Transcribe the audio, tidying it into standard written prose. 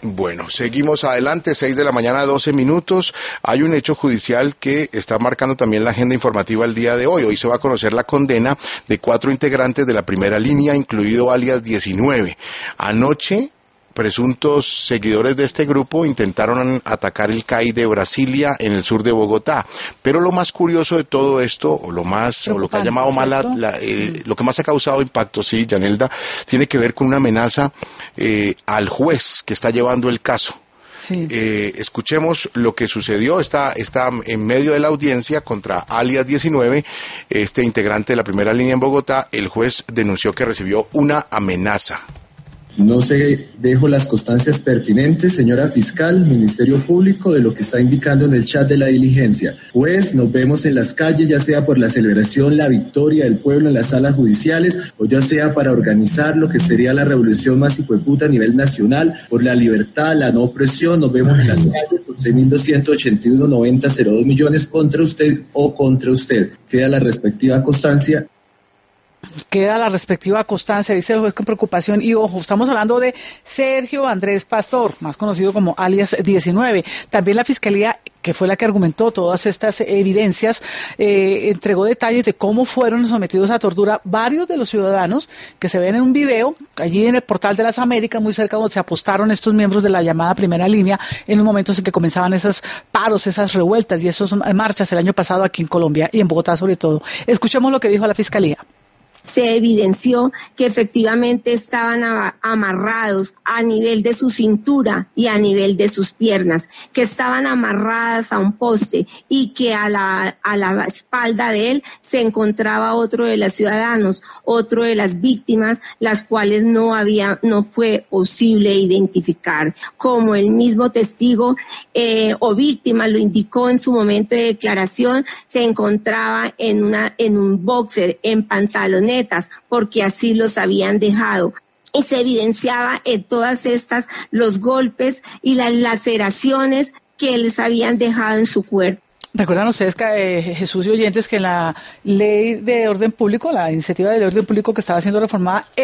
Bueno, seguimos adelante, 6 de la mañana, 12 minutos. Hay un hecho judicial que está marcando también la agenda informativa el día de hoy. Hoy se va a conocer la condena de 4 integrantes de la primera línea, incluido alias 19. Anoche, presuntos seguidores de este grupo intentaron atacar el CAI de Brasilia en el sur de Bogotá, pero lo más curioso de todo esto, o lo que ha llamado más lo que más ha causado impacto, sí, Yanelda, tiene que ver con una amenaza al juez que está llevando el caso. Sí. Escuchemos lo que sucedió. Está en medio de la audiencia contra alias 19, este integrante de la primera línea en Bogotá. El juez denunció que recibió una amenaza. No se dejo las constancias pertinentes, señora fiscal, Ministerio Público, de lo que está indicando en el chat de la diligencia. Pues nos vemos en las calles, ya sea por la celebración, la victoria del pueblo en las salas judiciales, o ya sea para organizar lo que sería la revolución más hijueputa a nivel nacional, por la libertad, la no opresión. Nos vemos en las calles por 6.281.9002 millones contra usted o contra usted. Queda la respectiva constancia. Queda la respectiva constancia, dice el juez con preocupación. Y ojo, estamos hablando de Sergio Andrés Pastor, más conocido como alias 19. También la Fiscalía, que fue la que argumentó todas estas evidencias, entregó detalles de cómo fueron sometidos a tortura varios de los ciudadanos que se ven en un video allí en el Portal de las Américas, muy cerca donde se apostaron estos miembros de la llamada primera línea en los momentos en que comenzaban esos paros, esas revueltas y esas marchas el año pasado aquí en Colombia y en Bogotá sobre todo. Escuchemos lo que dijo la Fiscalía. Se evidenció que efectivamente estaban amarrados a nivel de su cintura y a nivel de sus piernas, que estaban amarradas a un poste y que a la espalda de él se encontraba otro de los ciudadanos, otro de las víctimas, las cuales no fue posible identificar. Como el mismo testigo o víctima lo indicó en su momento de declaración, se encontraba en un boxer, en pantalones, porque así los habían dejado. Y se evidenciaba en todas estas los golpes y las laceraciones que les habían dejado en su cuerpo. Recuerdan ustedes, Jesús y oyentes, que la ley de orden público, la iniciativa de orden público que estaba siendo reformada,